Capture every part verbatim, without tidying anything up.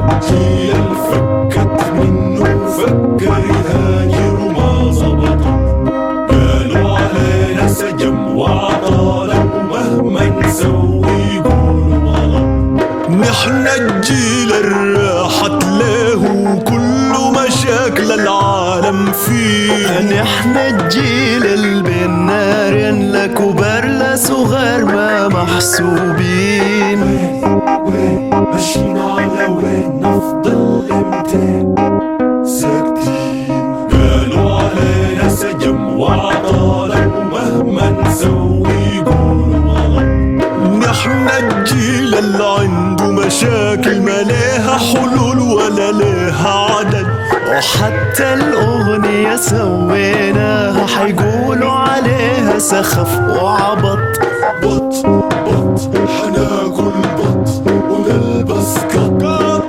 الجيل الفكت منه فكر يهاجر وما زبط. قالوا علينا سجم وعطالة ومهما نسوي يقولوا غلط. نحن الجيل الراحت له كل مشاكل العالم فيه. نحن الجيل اللي بين نارين لكبر لصغار ما محسوبين. وين ماشيين على وين نفضل امتى ساكتين. قالوا علينا سجم وعطالة ومهما نسوي يقولوا غلط. نحن الجيل اللي عنده مشاكل ما ليها حلول ولا ليها عدد. وحتى الأغنية سويناها حيقولوا عليها سخف وعبط. بط بط حناكل بط ونلبس قط.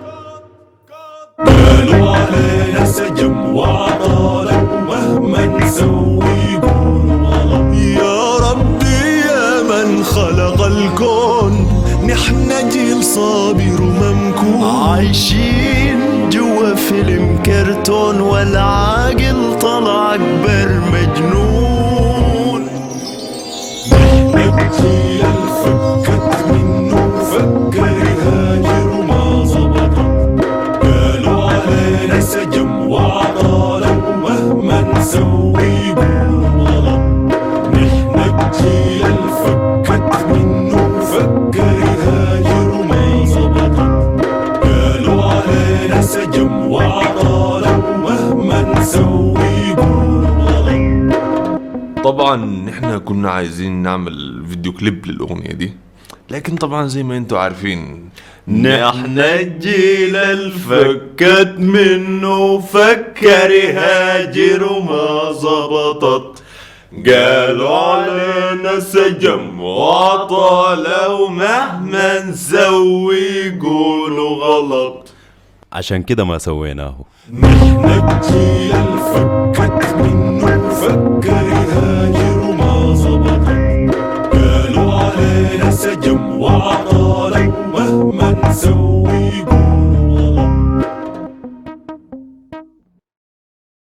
قالوا علينا سجم وعطالة ومهما نسوي يقولوا غلط. يا ربي يا من خلق الكون نحن جيل صابر وممكون. عايشين جوا فيلم كرتون والعاقل طلع أكبر مجنون. نحن الجيل الفكت منه فكر يهاجر وما زبط. قالوا علينا سجم وعطالة ومهما نسوي يقولوا غلط. نحن الجيل الفكت منه فكر يهاجر وما زبط. قالوا علينا سجم وعطالة ومهما نسوي يقولوا غلط. طبعا نحن كنا عايزين نعمل فيديو كليب للأغنية دي، لكن طبعا زي ما انتوا عارفين نحن الجيل الفكت منه فكر يهاجر وما زبطت. قالوا علينا سجم وعطالة ومهما نسوي يقولوا غلط. عشان كده ما سويناه. نحن الجيل الفكت منه فكر يهاجر وما زبط.